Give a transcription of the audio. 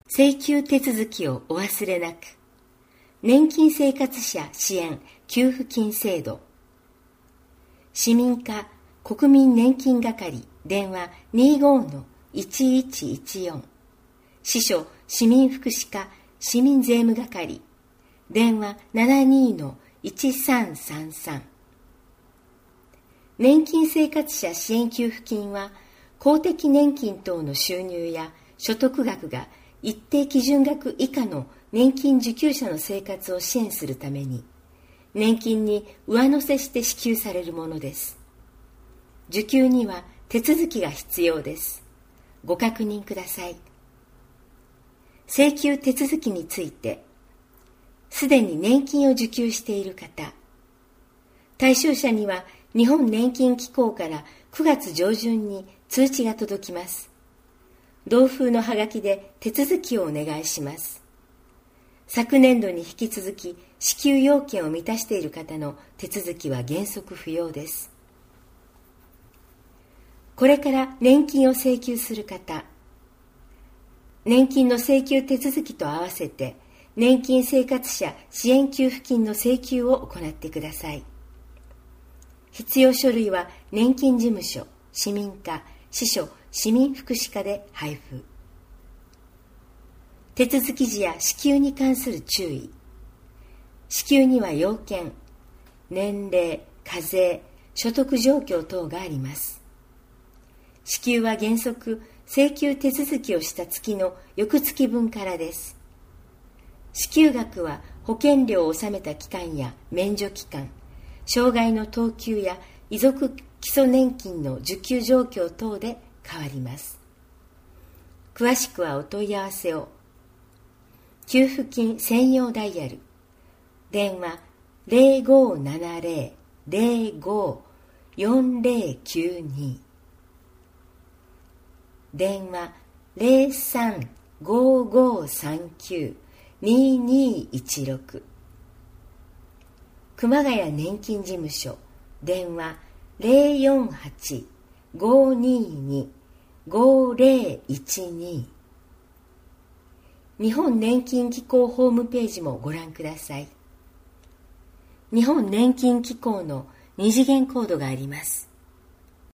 請求手続きをお忘れなく。年金生活者支援給付金制度。市民課国民年金係電話 25-1114。支所市民福祉課市民税務係電話 72-1333。年金生活者支援給付金は公的年金等の収入や所得額が一定基準額以下の年金受給者の生活を支援するために年金に上乗せして支給されるものです。受給には手続きが必要です。ご確認ください。請求手続きについて、すでに年金を受給している方、対象者には日本年金機構から9月上旬に通知が届きます。同封のハガキで手続きをお願いします。昨年度に引き続き支給要件を満たしている方の手続きは原則不要です。これから年金を請求する方、年金の請求手続きと合わせて年金生活者支援給付金の請求を行ってください。必要書類は年金事務所、市民課、支所、市民福祉課で配布。手続き時や支給に関する注意。支給には要件、年齢、課税、所得状況等があります。支給は原則、請求手続きをした月の翌月分からです。支給額は保険料を納めた期間や免除期間、障害の等級や遺族基礎年金の受給状況等で変わります。詳しくはお問い合わせを。給付金専用ダイヤル電話 0570-05-4092 電話 03-5539-2216 熊谷年金事務所電話 048-522-5012 日本年金機構ホームページもご覧ください。日本年金機構の2次元コードがあります。